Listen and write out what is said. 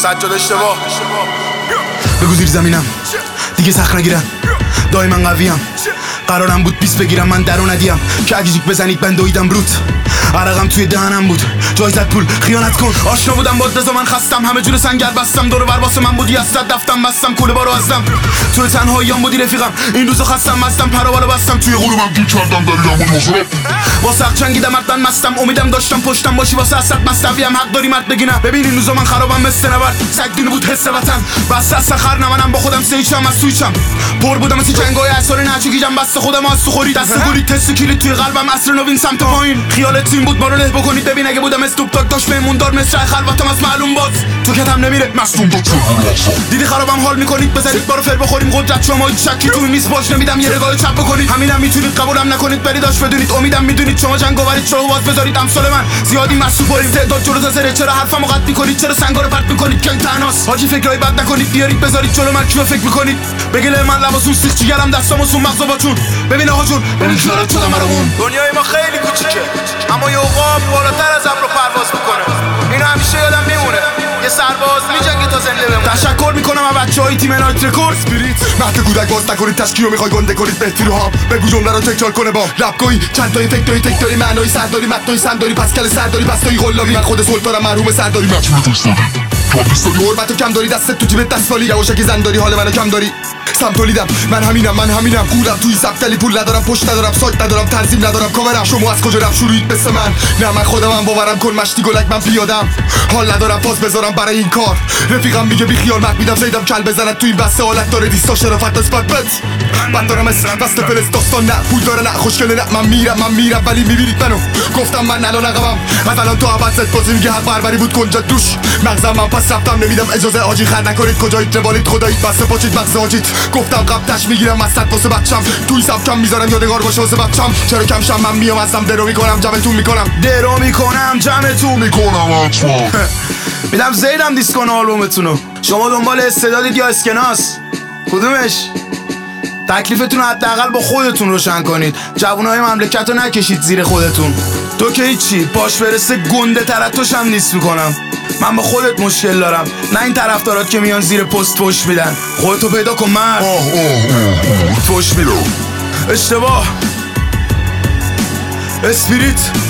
سجاد اشتباه. بگو زیر زمینم دیگه سخت نگیرم، دائما قویم. قرارم بود 20 بگیرم من درو ندیم که اگه جیک بزنید من دویدم روت. عرقم توی دهنم بود جایزت پول خیانت کن. آشنا بودم با رضا من خستم، همه جور سنگر بستم، دور بر واسه من بودی از صد دفتم بستم، کوله بارو هستم توی تنهاییام بودی رفیقم. این روزا خستم مستم پروالو بستم توی قلوبم گیر کردم دریدم بود مصرف واسه حق چنگیدم مردن مستم، امیدم داشتم پشتم باشی واسه اسد مستویم. حق داری مرد بگینم ببین این روزا من خرابم مثل نبرد سگ دینه بود حس وطن بس از سخر نمنم با خودم سیچم از سویچم پر بودم مثل جنگای اثر نچه گیجم بس خودم از تو خوری دست گلی تست کلید توی قلبم عصر نوین سمت پایین. خیال تیم بود ما رو له بکنید ببین اگه بودم استوب تاک داشت بهمون دار مصرع خلوتم از معلوم باز تو کتم نمیره مصدوم داد دیدی خرابم حال میکنید بذارید بارو فر بخوریم قدرت شما هیچ شکی توی میز باش نمیدم یه نگاه چپ بکنید همینم میتونید قبولم نکنید برید داش بدونید امیدم میدونید شما جنگ آورید چرا باز بذارید امثال من زیادی مسئول بریم تعداد جلو زره چرا حرفمو قطع میکنید چرا سنگا رو پرت میکنید کنگ تناس حاجی فکرای بد نکنید بیارید بذارید جلو من کیو فکر میکنید بگله من لباسون سیخ جیگرم دستامو سون مغزا باتون ببین آقا جون ببین خیالت شدم برامون. دنیای ما خیلی کوچیکه اما یه عقاب بالاتر از ابر پرواز میکنه. اینو همیشه یادم میمونه یه سرباز میجنگه تا زنده بمونه. تشکر میکنم از بچهای تیم نایت رکورد اسپریت. مهد کودک باز نکنید تشکیل رو میخوای گنده کنید بهتری رو هم بگو جمله رو تکرار کنه با رپ گویی چند تایی فکر داری معنای سرداری متنای سنداری پس کل سرداری پس توی غلامی من خود سلطانم مرحوم سرداری مچونه توستاری حرمتو کم داری دستت تو جیبت دستفالی یواشکی زن داری حال منو کم داری سمتولیدم من همینم قولم توی سبتلی پول ندارم پشت ندارم سایت ندارم تنظیم ندارم کاورم شما از کجا رفت شروعید مثل من نه من خودمم باورم کن مشتی گلک من پیادم حال ندارم پاس بذارم برای این کار رفیقم میگه بی خیال مک میدم زیدم کل بزنت تو این بسته حالت داره دیستا شرافت نسبت بت من دارم اسرم بسته فلس داستان نه پول داره نه خوشگله نه من میرم ولی میبینید منو گفتم من الان عقبم از الان تو عوض زد بازی میگه حق بربری بود کنجد دوش مغزم من پس رفتم نمیدم اجازه آجی خر نکنید کجایید روالید خدایید بسته پاچید مغز آجید گفتم قبطش میگیرم مستت واسه بچم توی سبکم میذارم یادگار باشه واسه بچم چرا کمشم من میام ازم درو میکنم جمعتون میکنم میدم زیدم دیسکون آلبومتونو شما دنبال استعدادید یا اسکناس کدومش تکلیفتون رو حداقل با خودتون روشن کنید جوانای مملکت رو نکشید زیر خودتون تو که هیچی باش برسه گنده ترتوش هم نیست میکنم من با خودت مشکل دارم نه این طرفدارات که میان زیر پست فوش میدن خودتو پیدا کن مرد فوش میدو اشتباه اسپریت